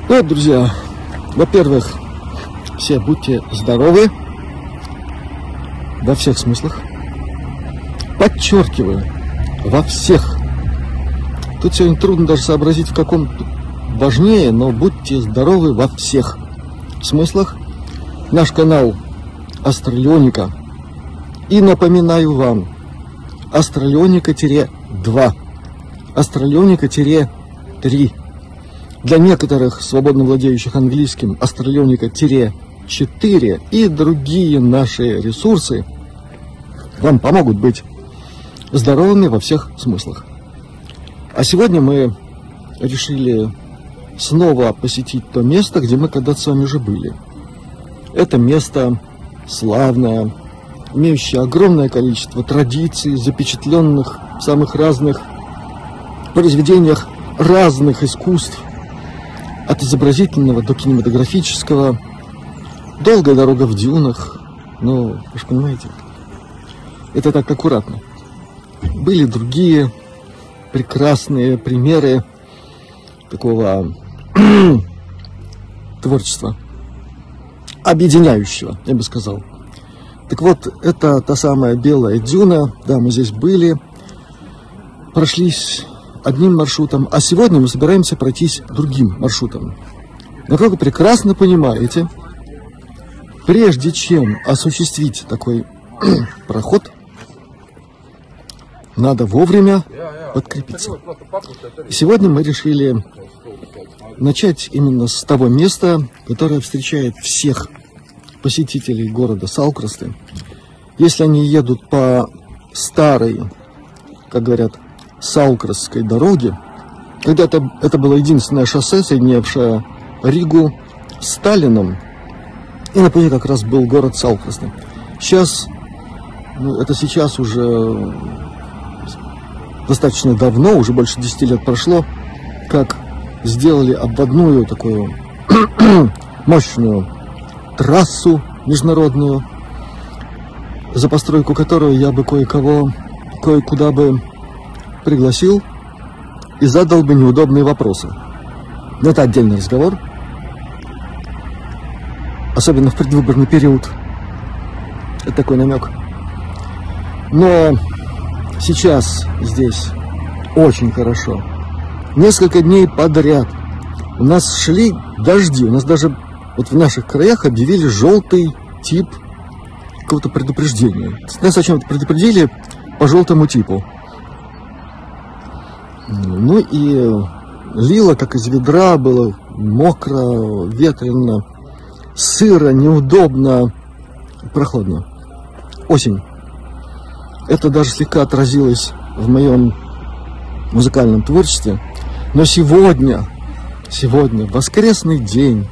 Ну, друзья, во-первых, все будьте здоровы во всех смыслах. Подчеркиваю, во всех. Тут сегодня трудно даже сообразить, в каком важнее, но будьте здоровы во всех смыслах. Наш канал Астралионика. И напоминаю вам, Астралионика-2, Астралионика-3. Для некоторых свободно владеющих английским Астралионика-4 и другие наши ресурсы вам помогут быть здоровыми во всех смыслах. А сегодня мы решили снова посетить то место, где мы когда-то с вами уже были. Это место славное, имеющее огромное количество традиций, запечатленных в самых разных произведениях разных искусств, от изобразительного до кинематографического. Долгая дорога в дюнах. Ну, вы же понимаете, это так аккуратно. Были другие прекрасные примеры такого творчества, объединяющего, я бы сказал. Так вот, это та самая белая дюна. Да, мы здесь были, прошлись одним маршрутом, а сегодня мы собираемся пройтись другим маршрутом. Но, как вы прекрасно понимаете, прежде чем осуществить такой проход, надо вовремя подкрепиться. И сегодня мы решили начать именно с того места, которое встречает всех посетителей города Салкрасты. Если они едут по старой, как говорят, Салкрастской дороге, когда-то это было единственное шоссе, соединявшее Ригу с Таллином, и на пути как раз был город Салкрасты. Сейчас, это сейчас уже достаточно давно, уже больше 10 лет прошло, как сделали обводную такую мощную трассу международную, за постройку которой я бы кое-куда бы пригласил и задал бы неудобные вопросы. Но это отдельный разговор, особенно в предвыборный период. Это такой намек. Но сейчас здесь очень хорошо. Несколько дней подряд у нас шли дожди. У нас даже вот в наших краях объявили желтый тип какого-то предупреждения. Нас о чем-то предупредили по желтому типу. Ну и лило, как из ведра, было мокро, ветрено, сыро, неудобно, прохладно. Осень. Это даже слегка отразилось в моем музыкальном творчестве. Но сегодня, воскресный день,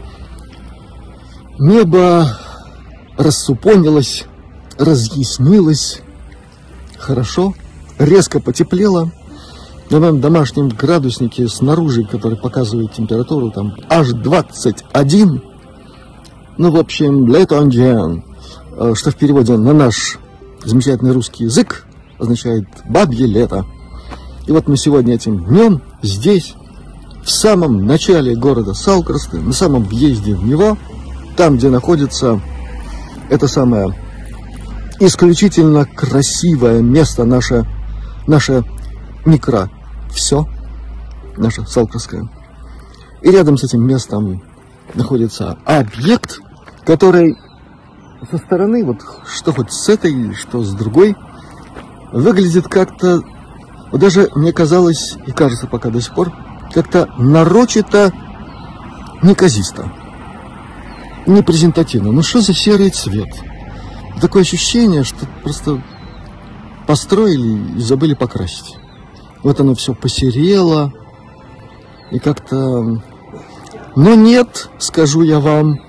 небо рассупонилось, разъяснилось, хорошо, резко потеплело. На моем домашнем градуснике снаружи, который показывает температуру, там аж 21. Ну, в общем, лето, что в переводе на наш замечательный русский язык означает бабье лето. И вот мы сегодня этим днем здесь, в самом начале города Салкрасты, на самом въезде в него, там, где находится это самое исключительно красивое место, наше микро. Все наше Салкрастское. И рядом с этим местом находится объект, который со стороны, вот что хоть с этой, что с другой, выглядит как-то, вот даже мне казалось, и кажется пока до сих пор, как-то нарочито неказисто, непрезентативно. Ну что за серый цвет? Такое ощущение, что просто построили и забыли покрасить. Вот оно все посерело и как-то... Но нет, скажу я вам,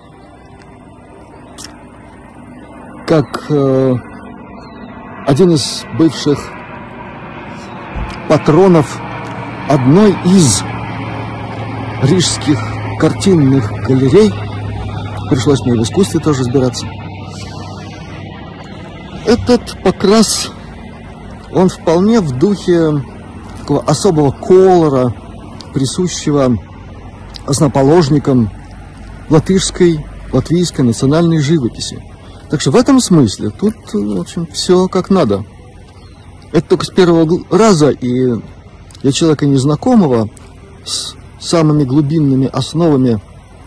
как один из бывших патронов одной из рижских картинных галерей, пришлось мне в искусстве тоже разбираться, этот покрас, он вполне в духе такого особого колора, присущего основоположником латышской, латвийской национальной живописи. Так что в этом смысле тут, в общем, все как надо. Это только с первого раза, и для человека незнакомого с самыми глубинными основами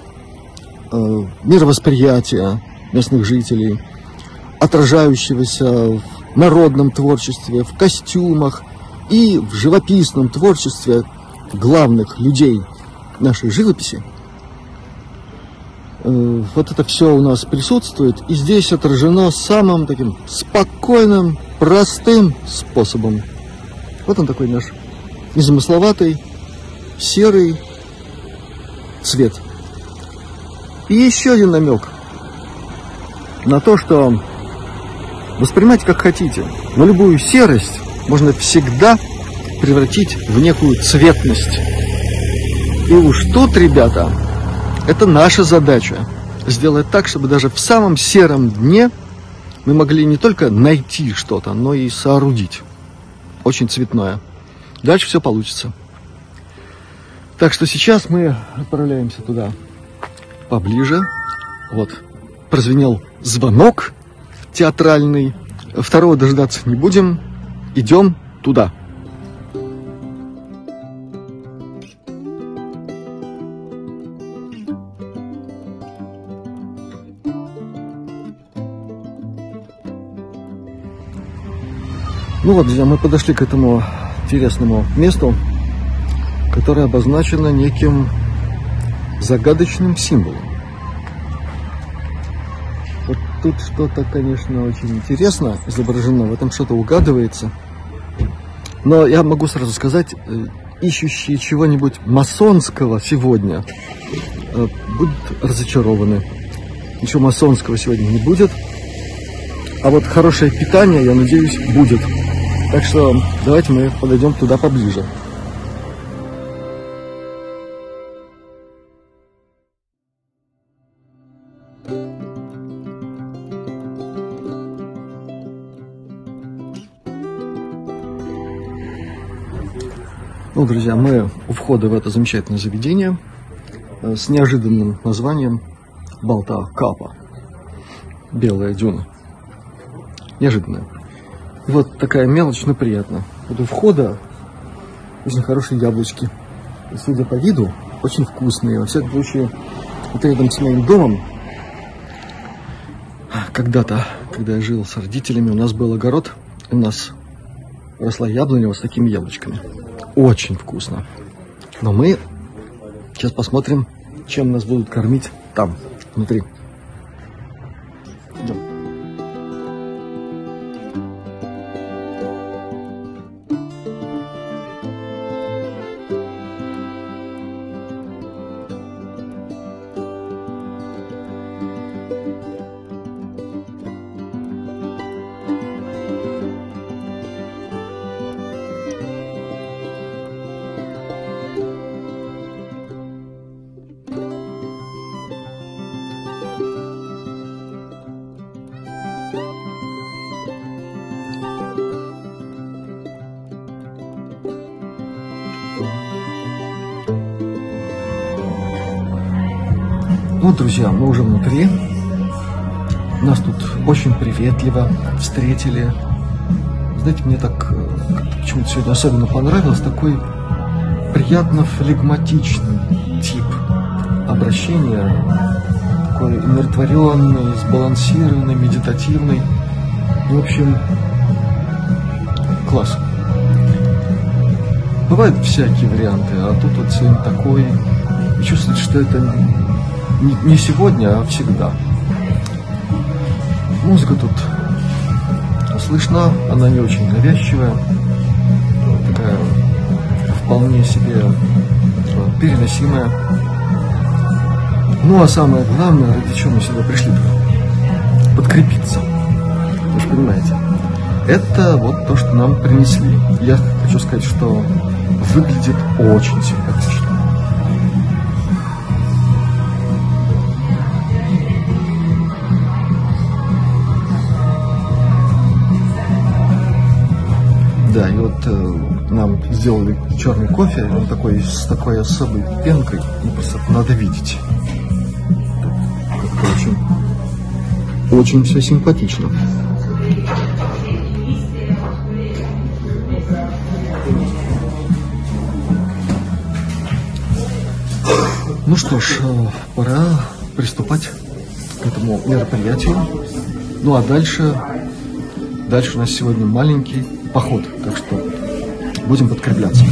мировосприятия местных жителей, отражающегося в народном творчестве, в костюмах и в живописном творчестве главных людей нашей живописи. Вот это все у нас присутствует, и здесь отражено самым таким спокойным, простым способом. Вот он такой наш незамысловатый, серый цвет. И еще один намек на то, что воспринимайте как хотите, но любую серость можно всегда превратить в некую цветность. И уж тут, ребята, это наша задача сделать так, чтобы даже в самом сером дне мы могли не только найти что-то, но и соорудить. Очень цветное. Дальше все получится. Так что сейчас мы отправляемся туда поближе. Вот, прозвенел звонок театральный. Второго дождаться не будем. Идем туда. Ну вот, друзья, мы подошли к этому интересному месту, которое обозначено неким загадочным символом. Вот тут что-то, конечно, очень интересно изображено, в этом что-то угадывается. Но я могу сразу сказать, ищущие чего-нибудь масонского сегодня будут разочарованы. Ничего масонского сегодня не будет. А вот хорошее питание, я надеюсь, будет. Так что давайте мы подойдем туда поближе. Ну, друзья, мы у входа в это замечательное заведение с неожиданным названием Балта-Капа. Белая дюна. Неожиданная. И вот такая мелочь, но приятно. Вот у входа очень хорошие яблочки. И, судя по виду, очень вкусные. Во всяком случае, вот рядом с моим домом, когда-то, когда я жил с родителями, у нас был огород, у нас росла яблоня вот с такими яблочками. Очень вкусно. Но мы сейчас посмотрим, чем нас будут кормить там, внутри. Идем. Ну, друзья, мы уже внутри. Нас тут очень приветливо встретили. Знаете, мне так почему-то сегодня особенно понравилось такой приятно флегматичный тип обращения. Такой умиротворенный, сбалансированный, медитативный. В общем, класс. Бывают всякие варианты, а тут вот сегодня такой. И чувствуется, что это не сегодня, а всегда. Музыка тут слышна, она не очень навязчивая, такая вполне себе переносимая. Ну а самое главное, ради чего мы сюда пришли, подкрепиться. Вы же понимаете, это вот то, что нам принесли. Я хочу сказать, что выглядит очень симпатично. Да, и вот нам сделали черный кофе, он такой с такой особой пенкой, ну, просто надо видеть. Как-то очень все симпатично. Ну что ж, пора приступать к этому мероприятию. Ну а дальше у нас сегодня маленький поход, так что будем подкрепляться.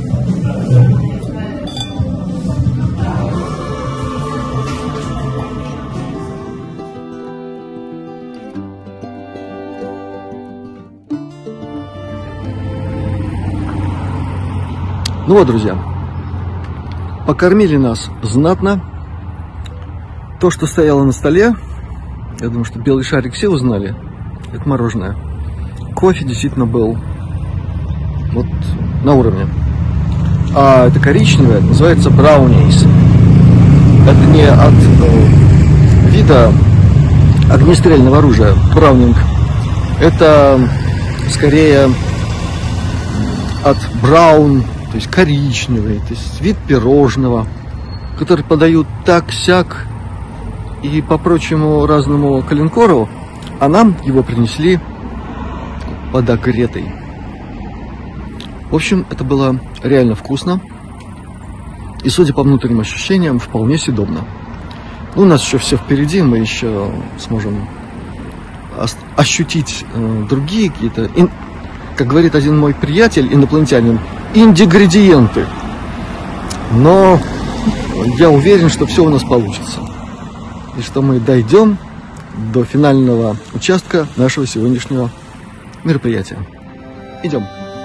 Ну вот, друзья, покормили нас знатно. То, что стояло на столе, я думаю, что белый шарик все узнали, это мороженое. Кофе действительно был вот на уровне. А это коричневое, называется брауниз. Это не от вида огнестрельного оружия, браунинг. Это скорее от браун, то есть коричневый, то есть вид пирожного, который подают так-сяк и по прочему разному калинкору, а нам его принесли подогретой. В общем, это было реально вкусно и, судя по внутренним ощущениям, вполне съедобно. Ну, у нас еще все впереди, мы еще сможем ощутить другие какие-то, как говорит один мой приятель, инопланетянин, ингредиенты. Но я уверен, что все у нас получится. И что мы дойдем до финального участка нашего сегодняшнего мероприятия. Идем.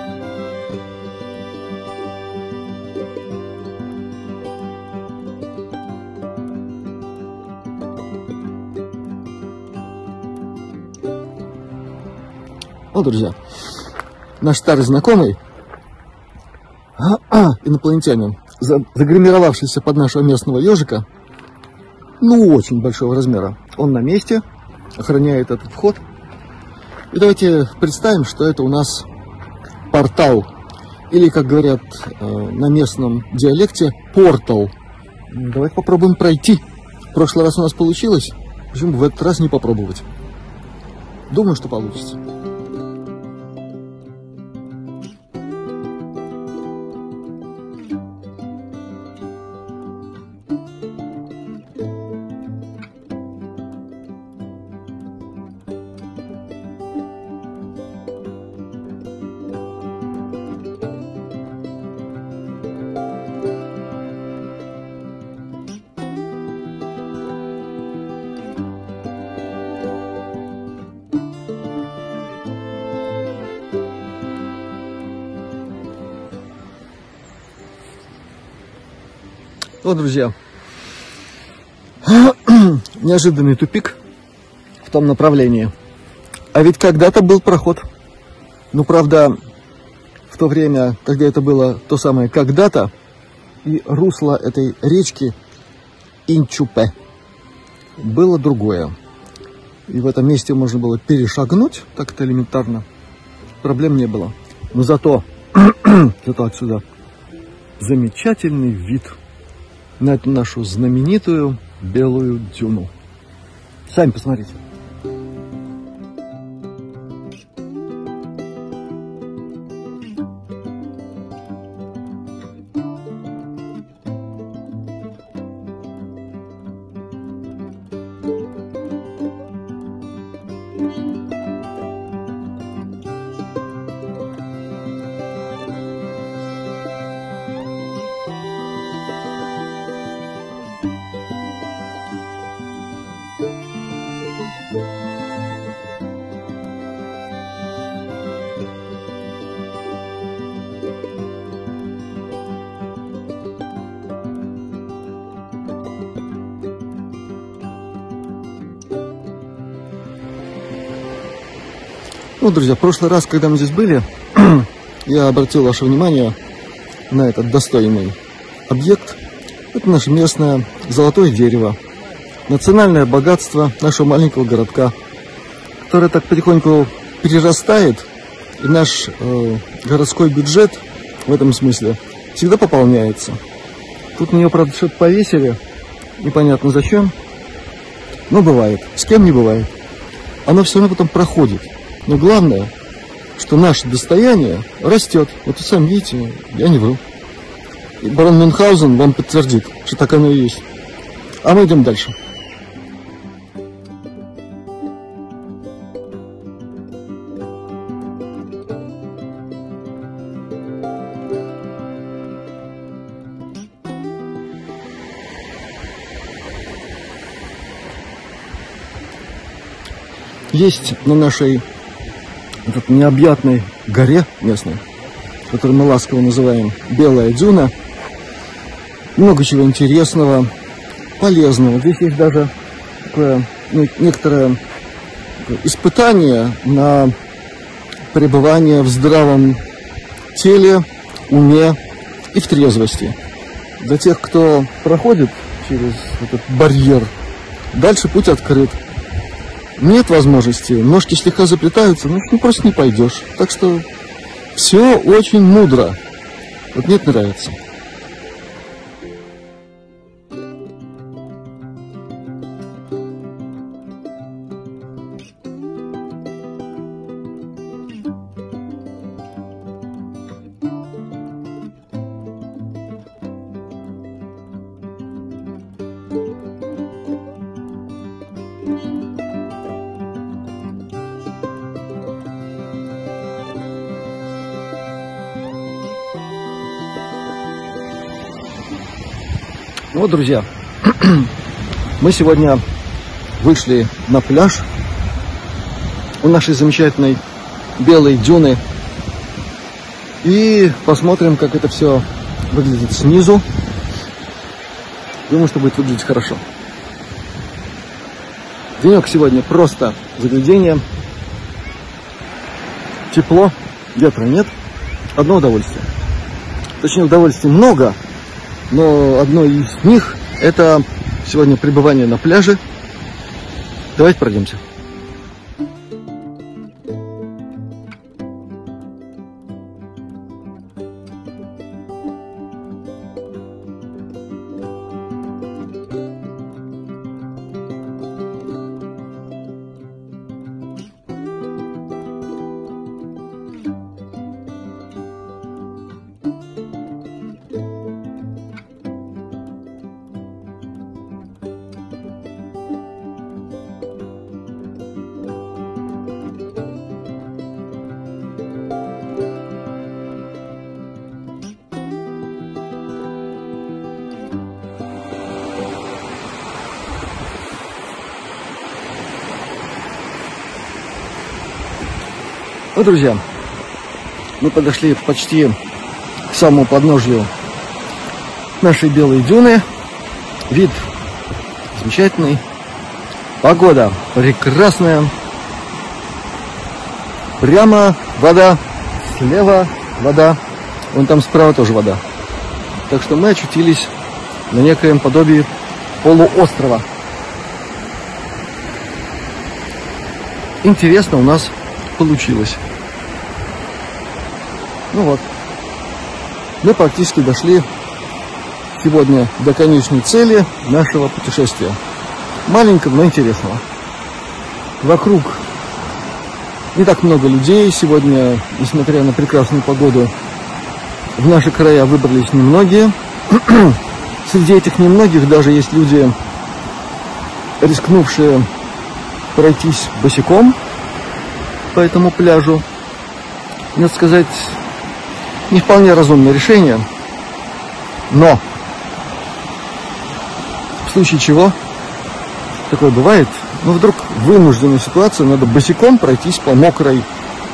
Вот, друзья, наш старый знакомый, инопланетянин, загримировавшийся под нашего местного ежика, ну, очень большого размера, он на месте, охраняет этот вход. И давайте представим, что это у нас портал, или, как говорят на местном диалекте, портал. Давайте попробуем пройти. В прошлый раз у нас получилось, почему бы в этот раз не попробовать? Думаю, что получится. Вот, друзья, неожиданный тупик в том направлении. А ведь когда-то был проход. Ну, правда, в то время, когда это было то самое когда-то, и русло этой речки Инчупе было другое. И в этом месте можно было перешагнуть так-то элементарно. Проблем не было. Но зато отсюда замечательный вид на эту нашу знаменитую белую дюну. Сами посмотрите. Ну, друзья, в прошлый раз, когда мы здесь были, я обратил ваше внимание на этот достойный объект. Это наше местное золотое дерево, национальное богатство нашего маленького городка, которое так потихоньку перерастает И наш городской бюджет в этом смысле всегда пополняется. Тут на нее, правда, что-то повесили. Непонятно зачем. Но бывает. С кем не бывает. Оно все равно потом проходит. Но главное, что наше достояние растет. Вот вы сами видите, я не вру. И барон Мюнхгаузен вам подтвердит, что так оно и есть. А мы идем дальше. Есть на нашей необъятной горе местной, которую мы ласково называем Белая Дюна, много чего интересного, полезного. Здесь есть даже такое, некоторое испытание на пребывание в здравом теле, уме и в трезвости. Для тех, кто проходит через этот барьер, дальше путь открыт. Нет возможности, ножки слегка заплетаются, ну просто не пойдешь. Так что все очень мудро. Вот мне это нравится. Ну вот, друзья, мы сегодня вышли на пляж у нашей замечательной Белой Дюны и посмотрим, как это все выглядит снизу. Думаю, что будет выглядеть хорошо. Денек сегодня просто загляденье. Тепло, ветра нет. Одно удовольствие. Точнее, удовольствий много. Но одно из них – это сегодня пребывание на пляже. Давайте пройдемся. Ну, друзья, мы подошли почти к самому подножью нашей Белой Дюны. Вид замечательный. Погода прекрасная. Прямо вода, слева вода. Вон там справа тоже вода. Так что мы очутились на некоем подобии полуострова. Интересно у нас получилось. Ну вот, мы практически дошли сегодня до конечной цели нашего путешествия. Маленького, но интересного. Вокруг не так много людей. Сегодня, несмотря на прекрасную погоду, в наши края выбрались немногие. Среди этих немногих даже есть люди, рискнувшие пройтись босиком по этому пляжу. Надо сказать, не вполне разумное решение, но в случае чего, такое бывает, ну вдруг вынужденная ситуация, надо босиком пройтись по мокрой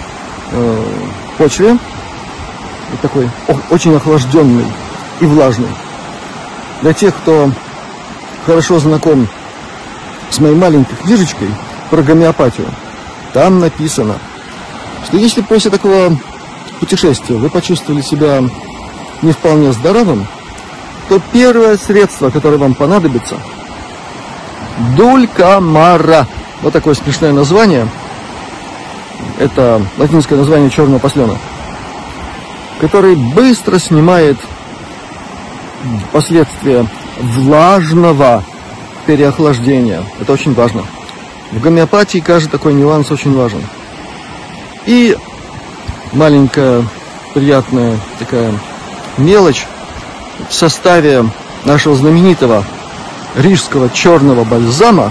почве, вот такой очень охлажденной и влажной. Для тех, кто хорошо знаком с моей маленькой книжечкой про гомеопатию, там написано, что если после такого путешествия вы почувствовали себя не вполне здоровым, то первое средство, которое вам понадобится, дулькамара. Вот такое смешное название. это латинское название черного послена, который быстро снимает последствия влажного переохлаждения. Это очень важно. В гомеопатии каждый такой нюанс очень важен. И маленькая приятная такая мелочь: в составе нашего знаменитого рижского черного бальзама,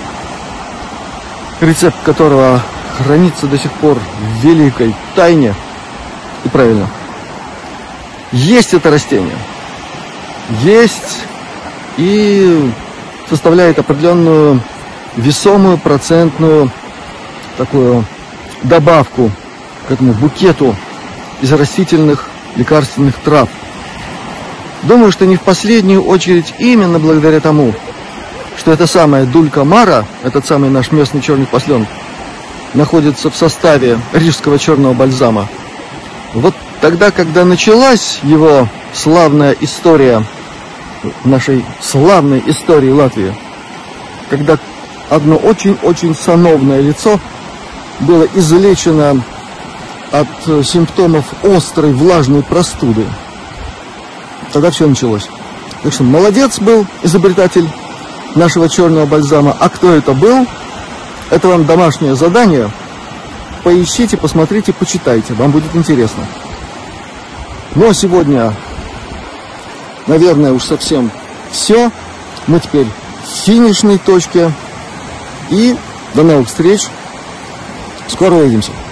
рецепт которого хранится до сих пор в великой тайне, и правильно, есть это растение, есть, и составляет определенную весомую процентную такую добавку к этому букету из растительных лекарственных трав. Думаю, что не в последнюю очередь именно благодаря тому, что эта самая дулька мара, этот самый наш местный черный послен, находится в составе рижского черного бальзама. Вот тогда, когда началась его славная история, нашей славной истории Латвии, когда одно очень-очень сановное лицо было излечено от симптомов острой влажной простуды, тогда все началось. Так что молодец был изобретатель нашего черного бальзама. А кто это был? Это вам домашнее задание. Поищите, посмотрите, почитайте. Вам будет интересно. Ну а сегодня, наверное, уж совсем все. Мы теперь в финишной точке. И до новых встреч. Скоро увидимся.